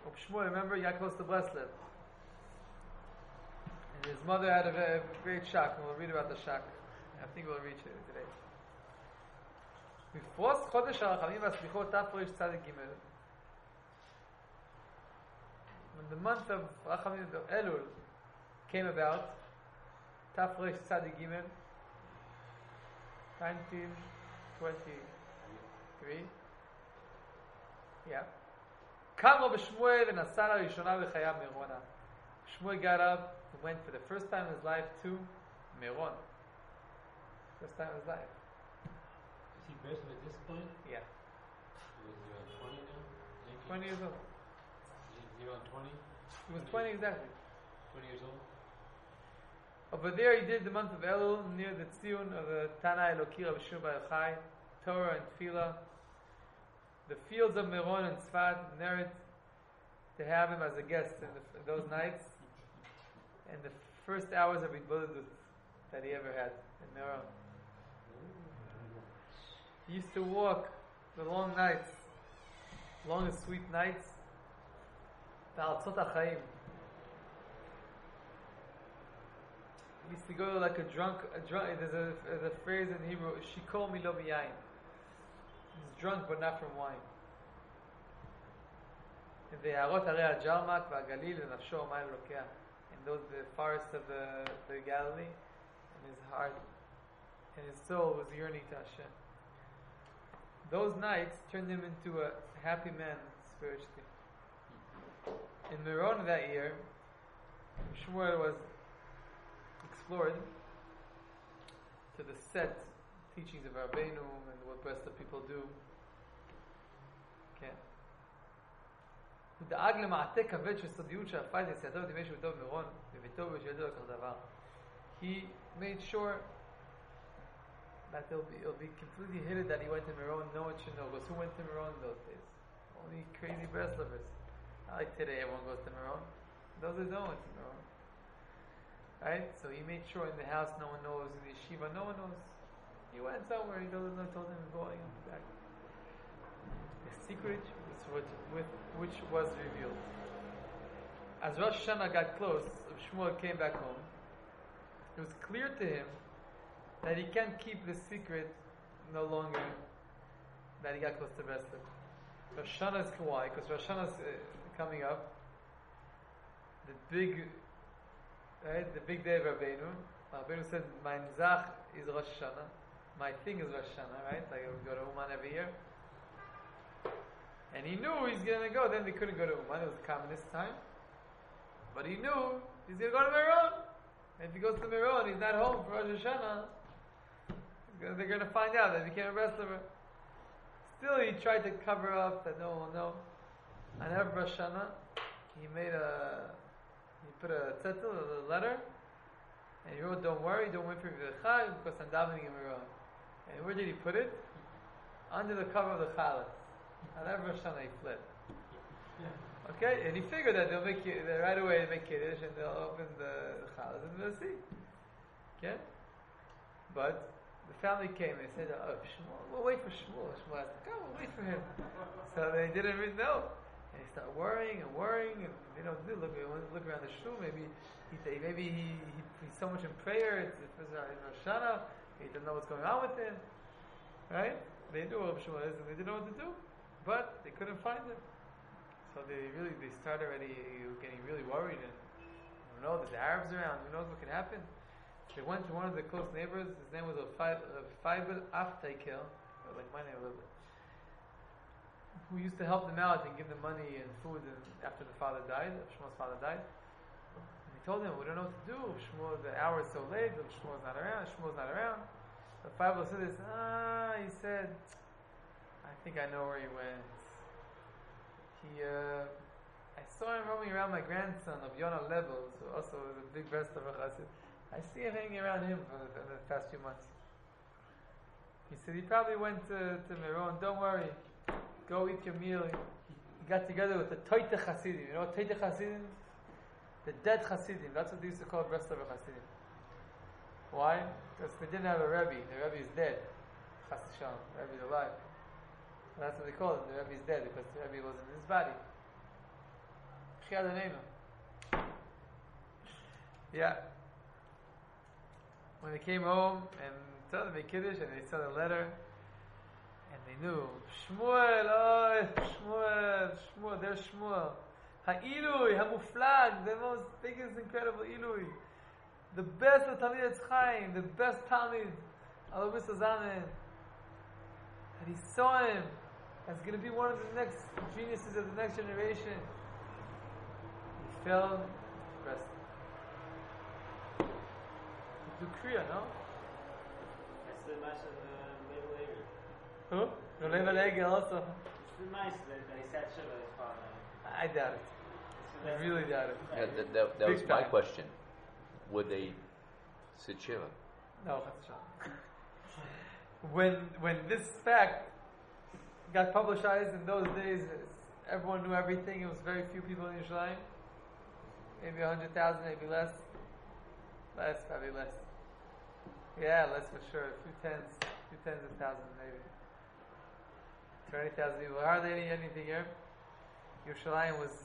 Shmuel, remember, he got close to Breslev. And his mother had a great shock, and we'll read about the shock. I think we'll reach it today. בפרוס חודש הרחמים והסליחות תפרש צדיק ג' when the month of Rachamim of Elul came about, Tafresh Tzadik Gimel, 1923, yeah. Kamo b'Shmuel v'nasar harishona b'chayav Merona. Shmuel got up and went for the first time in his life to Meron. First time in his life. Is he Breslev at this point? Yeah. He was around 20 now? 20 years old. Is he around 20? He was 20 exactly. 20 years old? Over there he did the month of Elul near the Tzion of the Tana Eloki Rabbi Shimon Bar Yochai, Torah and Tefillah. The fields of Meron and Tzfat merit to have him as a guest in those nights, and the first hours of Hitbodedut that he ever had in Meron. He used to walk the long nights, long and sweet nights, Ba'altzot HaChaim. He used to go like a drunk. There's a phrase in Hebrew, Shikol milo miyayin. He's drunk but not from wine. In the Arot Harei HaJarmak v'Galil v'nafsho mayim lokeh. In those the forests of the Galilee, and his heart and his soul was yearning to Hashem. Those nights turned him into a happy man spiritually. In Meron that year, Shmuel was explored to the set teachings of Rabbeinu and what the rest of people do. Okay. ודאג למעטה כבד של סודיות שהפך לסייעתו ותימי שבתו במירון וביתו ובשביתו לכך דבר. He made sure that it'll be completely hidden that he went to Meron. No one should know, because who went to Meron in those days? Only crazy Breslevers. Not like today, everyone goes to Meron. Those that don't went to Meron. Right? So he made sure in the house no one knows, in the yeshiva no one knows. He went somewhere, he told them going back. The secret which was revealed. As Rosh Hashanah got close, Shmuel came back home. It was clear to him that he can't keep the secret no longer that he got close to Breslev. Rosh Hashanah is why? Because Rosh Hashanah is coming up. The big day of Rabbeinu. Rabbeinu said, "My nzach is Rosh Hashanah. My thing is Rosh Hashanah." Right? Like we go to Uman every year. And he knew he's going to go. Then they couldn't go to Uman. It was a communist time. But he knew he's going to go to Meron. And if he goes to Meron, he's not home for Rosh Hashanah. They're going to find out that he became a Breslever. Still, he tried to cover up that no one will know. On every Rosh Hashanah, he put a tzeitel, a letter, and he wrote, "Don't worry, don't wait for V'chai, because I'm davening in Meron." And where did he put it? Under the cover of the Chalas. On every Rosh Hashanah, he fled. Okay, and he figured that they'll make right away they make Kiddush and they'll open the Chalas and they'll see. Okay? But the family came and they said, "Oh, Shmuel, we'll wait for Shmuel." Shmuel asked, "Come, we'll wait for him." So they didn't really know. And they started worrying, and they don't do. Look around the shul. Maybe he's so much in prayer. It's Rosh Hashanah. He doesn't know what's going on with him. Right? They knew what Shmuel is, and they didn't know what to do. But they couldn't find him. So they started already getting really worried, and who knows, there's Arabs around, who knows what can happen. They went to one of the close neighbors, his name was Faibel Aftaikel, like my name a little bit, who used to help them out and give them money and food after Shmuel's father died. And he told them, "We don't know what to do, Shmuel, the hour is so late, Shmuel's not around. So Faibel said this, he said, "I think I know where he went. I saw him roaming around my grandson of Yonah Level, who also was a big Breslever Chassid. I see him hanging around him for the past few months." He said he probably went to Meron. Don't worry, go eat your meal. He got together with the Toite Chassidim. You know what Toite Chassidim? The dead Chassidim. That's what they used to call Breslever Chassidim. Why? Because they didn't have a Rebbe. The Rebbe is dead. Chas v'shalom. The Rebbe is alive. That's what they call it. The Rebbe is dead because the Rebbe wasn't in his body. B'chiyat Aneinu. Yeah. When they came home and told them they Kiddush and they saw the letter and they knew Shmuel, oh Shmuel, there's Shmuel. Ha'ilui, ha'muflag, the most biggest incredible Ilui. The best of Talmid Etz Chaim, the best Talmid, Alav Zamen. And he saw him as going to be one of the next geniuses of the next generation. He fell depressed. Do Kriya, no? That's the match of Level Egger. Who? The Level Egger also. It's the nice that he said Shiva is father. I doubt it. I really doubt it. Yeah, that was Big my time. question. Would they sit Shiva? No, that's wrong. When this fact got publicized in those days, everyone knew everything. It was very few people in Yerushalayim. Maybe 100,000, maybe less. Less, probably less. Yeah, less for sure. A few tens of thousands, maybe. 20,000 people. Hardly anything here. Yerushalayim was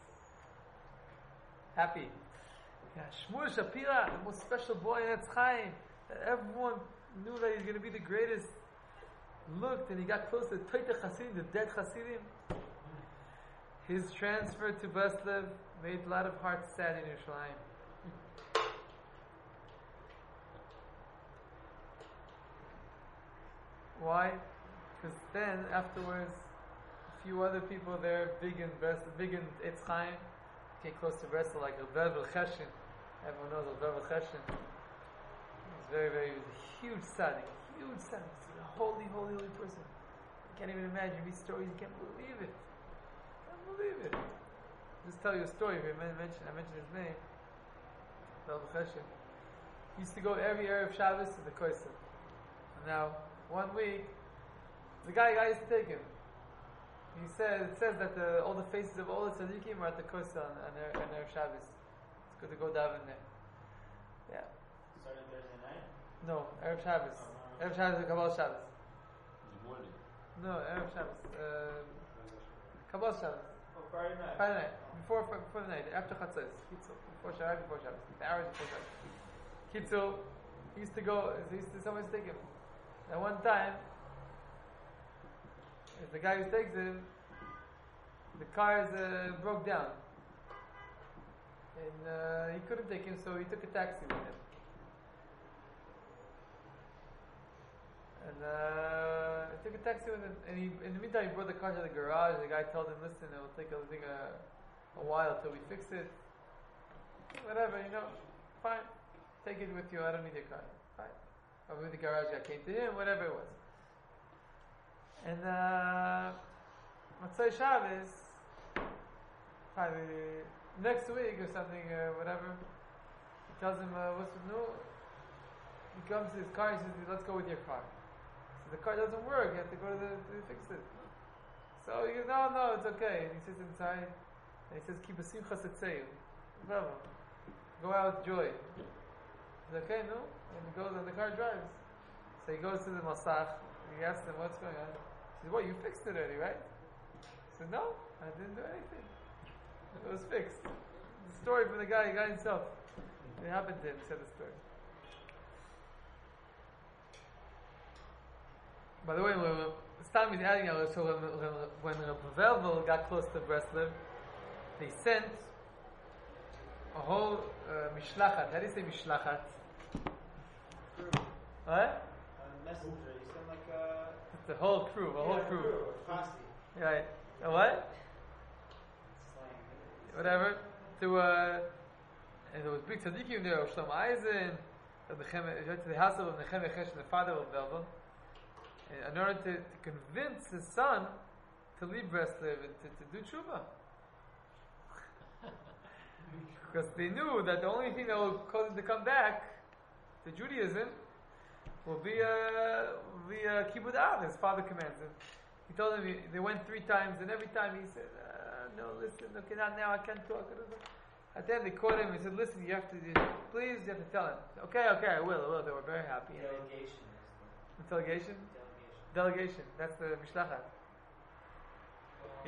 happy. Yeah, Shmuel Shapira, the most special boy in Etz Chaim, that everyone knew that he's going to be the greatest. Looked and he got close to Toita Chasidim, the dead Chasidim. His transfer to Breslev made a lot of hearts sad in Yerushalayim. Why? Because then, afterwards, a few other people there, big in Etz Chaim, came close to Breslev, like Rav Cheshin. Everyone knows Rav Cheshin. He was a huge tzaddik. He's a holy person. You can't even imagine. You read stories, you can't believe it. Just tell you a story. I mentioned his name. Rav Cheshin. He used to go every Erev Shabbos to the Koisel. And now, one week, the guy used to take him. It says that all the faces of all the tzaddikim are at the Koisel on Erev Shabbos. It's good to go daven there. Yeah. Started Thursday night? No, Erev Shabbos. Erev Shabbos is Kabbalah Shabbos. In the morning. No, Erev Shabbos. Kabbalah Shabbos. Oh, Friday night. Friday night. Before the night. After Chatzos. Kitzur. Before Shabbos. The hours before Shabbos. Kitzur. He used to go, someone used to take him. And one time, the guy who takes him, the cars broke down. And he couldn't take him, so he took a taxi with him. And he took a taxi with him, and in the meantime he brought the car to the garage. The guy told him, listen, it will take a while till we fix it. Whatever, fine. Take it with you, I don't need your car. Fine. I went to the garage, I came to him, whatever it was. And Matzai Shabbos, probably next week or something, whatever, he tells him, what's new? He comes to his car, he says, let's go with your car. So the car doesn't work, you have to go to fix it. So he goes, no, it's okay. And he sits inside, and he says, keep a simcha setzeyu. Go out with joy. He's like, okay, no? And he goes, and the car drives. So he goes to the Masach, and he asks him, what's going on? He says, well, you fixed it already, right? He said, no, I didn't do anything. It was fixed. The story from the guy himself. It happened to him, he said the story. By the way, Stam is adding out, so when Velvel got close to Breslev, they sent a whole mishlachat. How do you say mishlachat? What? Messenger. You sound like a... The whole crew, crew. Posse. Right. A what? Slang. Whatever. And there was big tzaddikim there, Shlomo Eisen, to the house of Nechemia Chesh, the father of Velvel, in order to convince his son to leave Breslev and to do tshuva. Because they knew that the only thing that will cause him to come back to Judaism will be Kibbud Av. His father commands him. He told him, they went 3 times, and every time he said, no, listen, okay, not now, I can't talk. At the end they caught him and said, listen, you have to tell him. Okay, I will. They were very happy. Delegation. Delegation? Delegation. That's the Mishlachat. Yeah?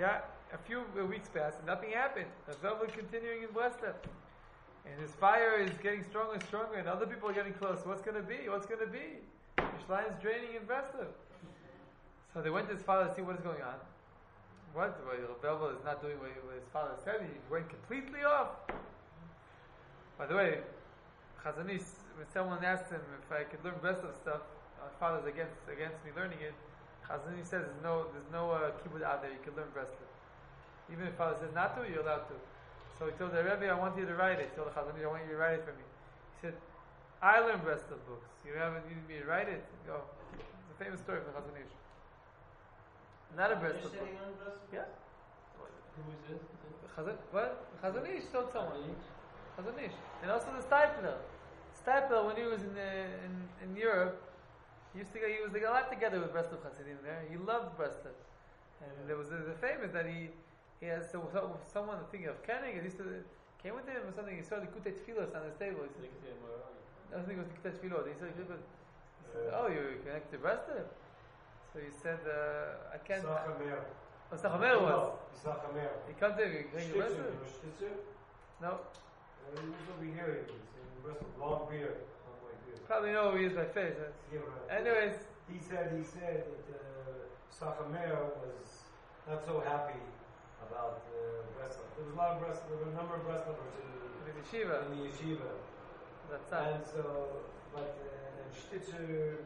a few weeks passed and nothing happened. Rav was continuing in Breslev. And his fire is getting stronger and stronger, and other people are getting close. What's going to be? What's going to be? Yerushalayim is draining in Breslev. So they went to his father to see what is going on. What? Rav is not doing what his father said. He went completely off. By the way, Chazon Ish, when someone asked him if I could learn Breslev stuff, my father's against me learning it. Chazon Ish says there's no kibbutz out there you can learn Breslev. Even if father says not to, you're allowed to. So he told the Rebbe, I want you to write it. He told the Chazon Ish, I want you to write it for me. He said, I learned Breslev books. You need me to write it? Go. It's a famous story from Chazon Ish. Not a Breslev book. Yeah. Who is this? Chazon Ish told someone. Chazon Ish. And also the Steipler. Steipler, when he was in Europe, he was a lot together with Breslev Hasidim there. He loved Breslev. And there was the famous that he has someone thinking of Koenig, and he came with him or something. He saw the Likutei Tfilos on his table. He said, I think it was Likutei Tfilos. He said, "Oh, you connected to Breslev?" So he said, "I can't." Sachamer was. He comes there. You connected to Breslev? No. He was over here. He's in Breslev, long beard, something like this. Probably know who he is by face. Yeah, right. Anyways, he said that Sachamer was not so happy about Breslev. There was a number of Breslevers the yeshiva. in the yeshiva. That's sad. And so, but Shtitzer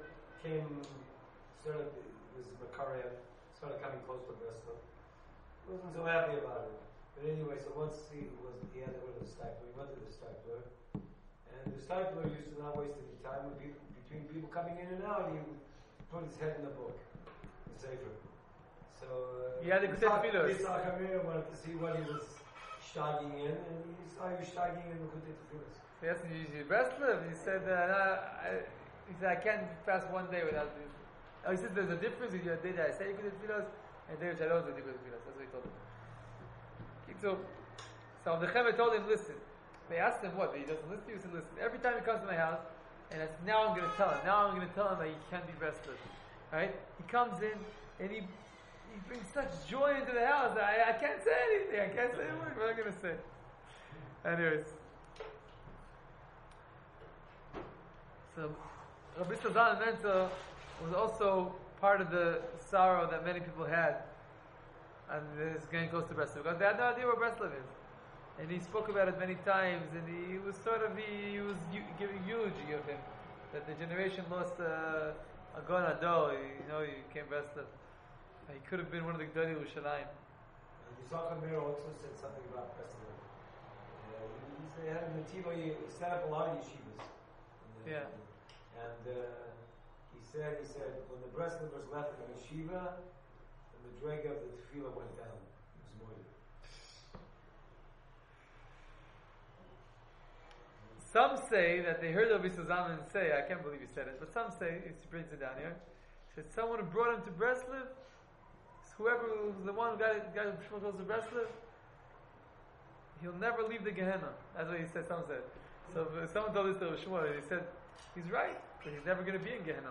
was Makarev, started coming close to Breslev. Wasn't so happy about it. But anyway, so once he had to go to the Steipler. He went to the Steipler. And the Steipler used to not waste any time between people coming in and out. He would put his head in the book, the Sefer. So he had a good Tfilos. Yitzhak Amir wanted to see what he was shagging in, and he saw he was shagging in the good Tfilos. He asked him, "You Breslev?" He said, I can't fast one day without this." Oh, he said, "There's a difference between your day that I say you could do tefillos and day which I don't do good tefillos." That's what he told him. So the Cheved told him, "Listen." They asked him what? He doesn't listen to you. He said, "Listen, every time he comes to my house, and I said, now I'm going to tell him. Now I'm going to tell him that he can't be Breslev." Right? He comes in and he brings such joy into the house. I can't say anything. I can't say a word. What am I going to say? Anyways. So, Rabbi Zalman Mensah was also part of the sorrow that many people had, and this getting close to Breslev, because they had no idea where Breslev is. And he spoke about it many times, and he was giving eulogy of him, that the generation lost a Gon Adol, he came Breslev. He could have been one of the Gdolei Yerushalayim. Yitzhak Amir also said something about Breslev. He had in Nativo, he set up a lot of yeshivas. Yeah. And he said when the Breslevers left the yeshiva, the madrega of the tefillah went down. It was more. Some say that they heard Rabbi Zalman say, I can't believe he said it, but some say, he brings it down here, he said someone who brought him to Breslev, whoever was the one who got him close to Breslev, he'll never leave the Gehenna. That's what he said, some said. So someone told this to Shmuel, he said, he's right, but he's never going to be in Gehenna.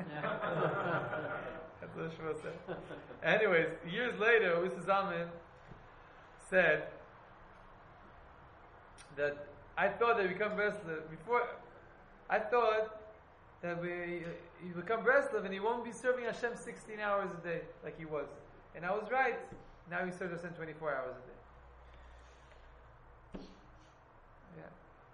That's what Shmuel said. Anyways, years later, Rabbi Zalman said that I thought that we become Breslev before. I thought that you become Breslev and he won't be serving Hashem 16 hours a day like he was. And I was right. Now he serves Hashem 24 hours a day. Yeah.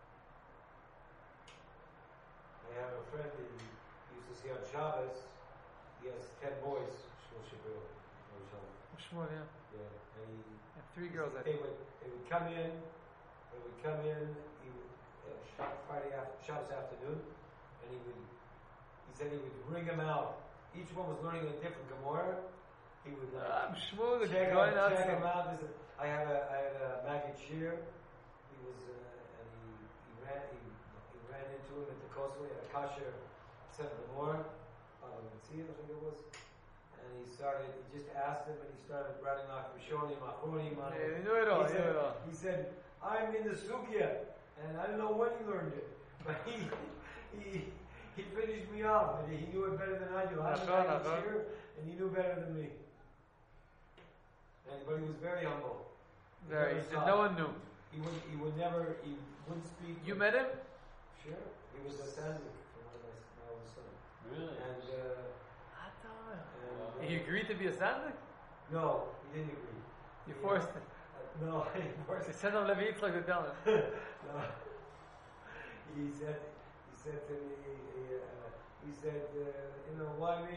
I have a friend that he used to see on Shabbos. He has 10 boys. Shmuel Shapiro. Shmuel, yeah. Yeah. And 3 girls. They would come in. He would Shabbos afternoon, and he said he would bring them out. Each one was learning a different Gemara. He would Shmuel, check them out. I had a Maggid Shir. He was and he ran into him at the coastal. He had a kasher set of Gemara, I think it was. And he just asked him, and he started writing off Rishonim, Achronim. Yeah, he knew it all. He said, "I'm in the sugya, and I don't know when he learned it, but he finished me off, and he knew it better than I do. I was here, and he knew better than me." But he was very humble. Very. Very soft. No one knew. He wouldn't speak. You met him? Sure. He was a sandik from one of my old son. Really? And He agreed to be a sandik? no, he didn't agree. You forced him. No, I didn't force You him. sent him Levi Yitzchak to tell him. No. He said to me, why me?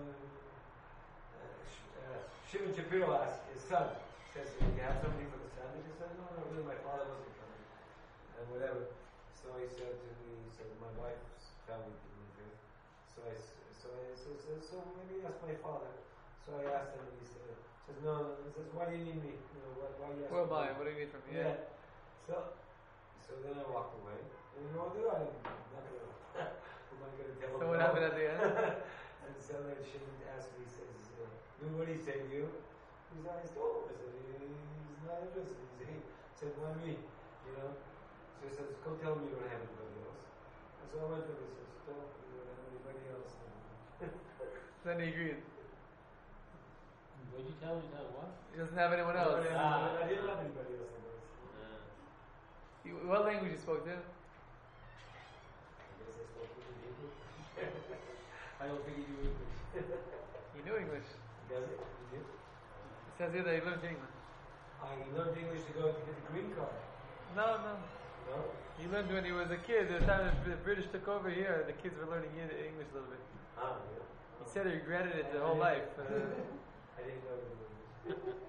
Shimon Shapiro asked his son, says, "Do you have something for the sandik?" He said, "No, really, my father wasn't coming, and whatever." So he said to me, my wife's family didn't live here. So maybe ask my father. So I asked him, and he says, "No." He says, "Why do you need me? Why you ask Who am me?" I? What do you need from me? Yeah. So then I walked away. And you know what I do? I'm not going to. Who am I going to tell? So what happened at the end? And so then Shimon asked me, he says, "What did he say to you?" He said, "I told him." I said, "He's not interested." He said, "Why me?" So he says, "Go tell him you don't have anybody else." And so I went to him and says, "Tell him you don't have anybody else." Then he agreed. What did you tell him? You tell him what? He doesn't have anyone else. I didn't have anybody else. What language you spoke to? I guess I spoke with Hebrew. I don't think he knew English. He knew English. Does it? He did? It says here that he learned English. He learned English to go to get the green card. No. No? He learned when he was a kid. The time the British took over here, the kids were learning English a little bit. Yeah. He said he regretted it the whole life. I didn't know he knew English.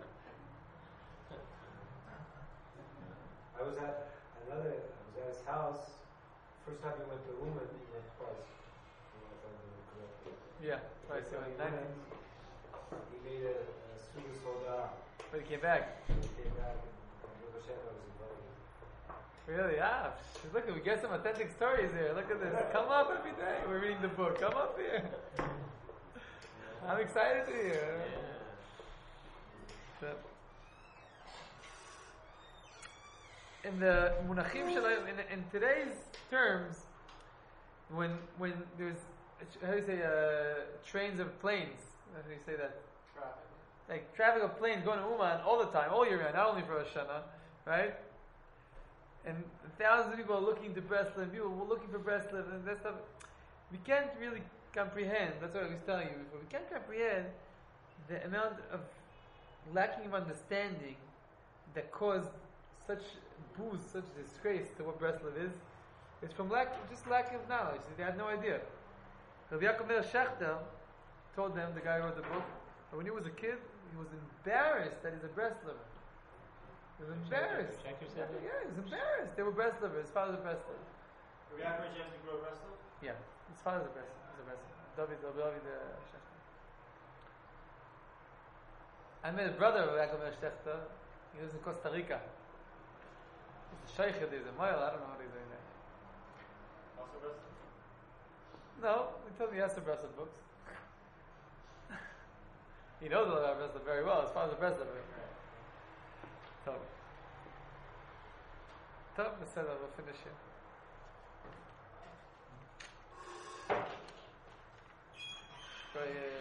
I was at his house. First time he went to Uman, he went twice. If I remember correctly. Yeah, twice. So he went, he made a Suda Soda. But he came back. He came back and Rabbi Shema was invited. Really? Look, we get some authentic stories here. Look at this. Come up every day. We're reading the book. Come up here. I'm excited to hear. So, in the munachim in today's terms, when there's how do you say trains of planes? How do you say that? Traffic. Like traffic of planes going to Uman all the time, all year round, not only for Rosh Hashanah, right? And thousands of people are looking to Breslov, people were looking for Breslov, and that stuff. We can't really comprehend. That's what I was telling you before. We can't comprehend the amount of lacking of understanding that caused such booze, such disgrace to what Breslov is. It's from lack of knowledge. They had no idea. Rabbi Yaakov Meir Shechter told them, the guy who wrote the book, that when he was a kid, he was embarrassed that he's a Breslover. He was embarrassed. Shechter said that? Yeah, he was embarrassed. They were Breslovers. His father's a Breslov. Rabbi Yaakov Shechter grew up wrestling? Yeah, his father's a Breslov. He's a Breslov. David Shechter. I met his brother, Rabbi Yaakov Meir Shechter. He lives in Costa Rica. He's a sheikh. He's a mile. I don't know what he's doing there. Also wrestling? No, he told me he has some Breslov books. He knows a lot about Breslov very well. His father's a Breslov. So, we'll finish here. Right,